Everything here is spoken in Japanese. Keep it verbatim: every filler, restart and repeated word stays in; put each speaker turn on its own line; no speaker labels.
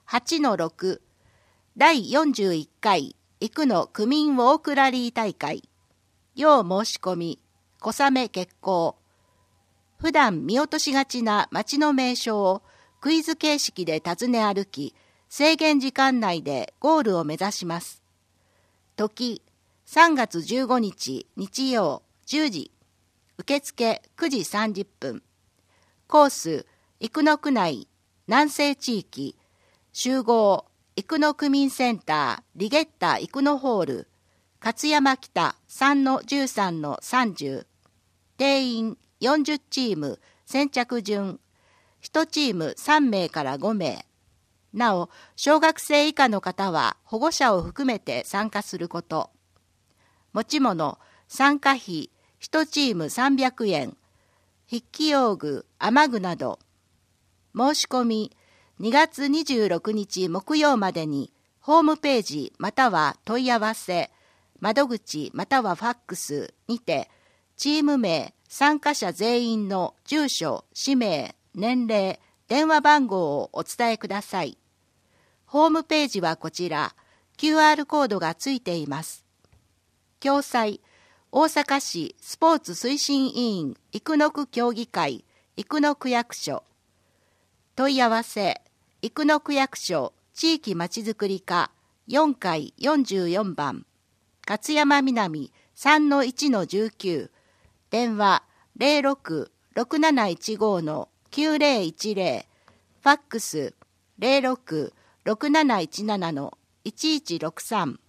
はちのろく だいよんじゅういっかい生野区民ウォークラリー大会。要申し込み、小雨決行。普段見落としがちな街の名所をクイズ形式で訪ね歩き、制限時間内でゴールを目指します。時、さんがつじゅうごにち日曜じゅうじ。受付くじさんじゅっぷん。コース、生野区内、南西地域。集合、生野区民センター、リゲッタ生野ホール。勝山北 さんのじゅうさんのさんじゅう。定員よんじゅうチーム、先着順。いちチームさんめいからごめい。なお、小学生以下の方は保護者を含めて参加すること。持ち物、参加費、いちチームさんびゃくえん。筆記用具、雨具など。申し込み、にがつにじゅうろくにち木曜までに、ホームページまたは問い合わせ、窓口またはファックスにて、チーム名、参加者全員の住所、氏名、年齢、電話番号をお伝えください。ホームページはこちら、キューアール コードがついています。共催、大阪市スポーツ推進委員生野区協議会生野区役所。問い合わせ、生野区役所地域まちづくり課よんかいよんじゅうよんばん。勝山南 さんのいちのじゅうきゅう。電話 ゼロろく ろくなないちご きゅうゼロいちゼロ。ファックス ゼロろく ろくなないちなな いちいちろくさん。